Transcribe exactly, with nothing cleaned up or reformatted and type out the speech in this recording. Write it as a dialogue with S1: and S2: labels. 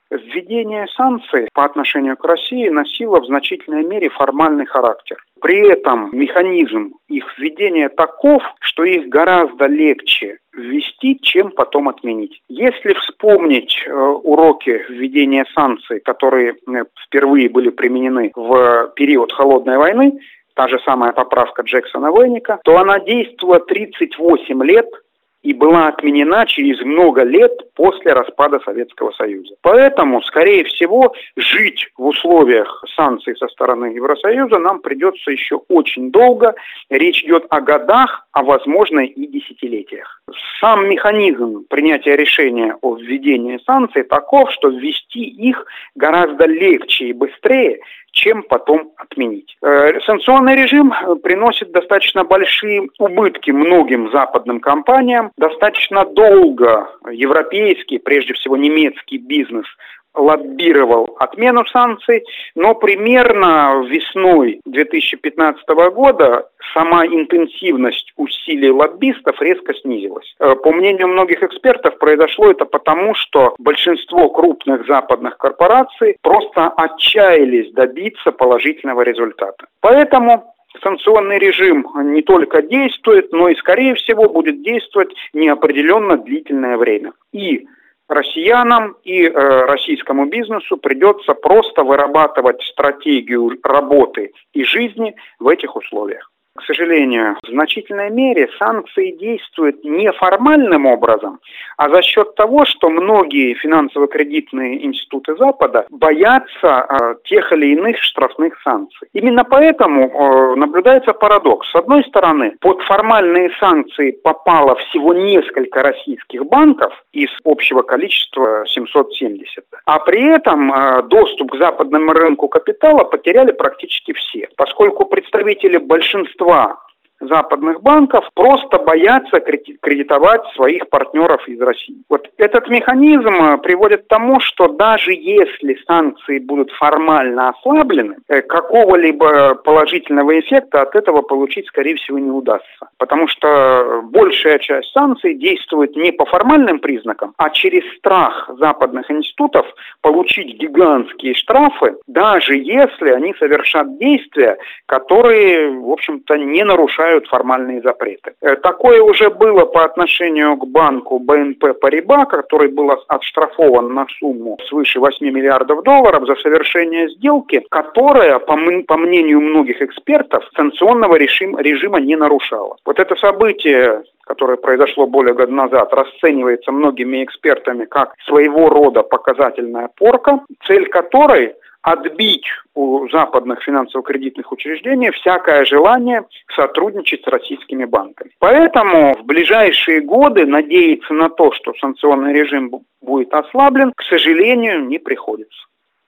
S1: Введение санкций по отношению к России носило в значительной мере формальный характер. При этом механизм их введения таков, что их гораздо легче ввести, чем потом отменить. Если вспомнить э, уроки введения санкций, которые э, впервые были применены в период Холодной войны, та же самая поправка Джексона-Вейника, то она действовала тридцать восемь лет и была отменена через много лет после распада Советского Союза. Поэтому, скорее всего, жить в условиях санкций со стороны Евросоюза нам придется еще очень долго. Речь идет о годах, а возможно и десятилетиях. Сам механизм принятия решения о введении санкций таков, что ввести их гораздо легче и быстрее, чем потом отменить. Э, санкционный режим приносит достаточно большие убытки многим западным компаниям. Достаточно долго европейский, прежде всего немецкий бизнес лоббировал отмену санкций, но примерно весной две тысячи пятнадцатого года сама интенсивность усилий лоббистов резко снизилась. По мнению многих экспертов, произошло это потому, что большинство крупных западных корпораций просто отчаялись добиться положительного результата. Поэтому санкционный режим не только действует, но и, скорее всего, будет действовать неопределенно длительное время. И россиянам и э, российскому бизнесу придется просто вырабатывать стратегию работы и жизни в этих условиях. К сожалению, в значительной мере санкции действуют не формальным образом, а за счет того, что многие финансово-кредитные институты Запада боятся э, тех или иных штрафных санкций. Именно поэтому э, наблюдается парадокс. С одной стороны, под формальные санкции попало всего несколько российских банков из общего количества семьсот семьдесят, а при этом э, доступ к западному рынку капитала потеряли практически все, поскольку представители большинства западных банков просто боятся кредитовать своих партнеров из России. Вот этот механизм приводит к тому, что даже если санкции будут формально ослаблены, какого-либо положительного эффекта от этого получить, скорее всего, не удастся. Потому что большая часть санкций действует не по формальным признакам, а через страх западных институтов получить гигантские штрафы, даже если они совершат действия, которые, в общем-то, не нарушают формальные запреты. Такое уже было по отношению к банку бэ эн пэ Париба, который был отштрафован на сумму свыше восьми миллиардов долларов за совершение сделки, которая, по, по мнению многих экспертов, санкционного режим, режима не нарушала. Вот это событие, которое произошло более года назад, расценивается многими экспертами как своего рода показательная порка, цель которой отбить у западных финансово-кредитных учреждений всякое желание сотрудничать с российскими банками. Поэтому в ближайшие годы надеяться на то, что санкционный режим будет ослаблен, к сожалению, не приходится.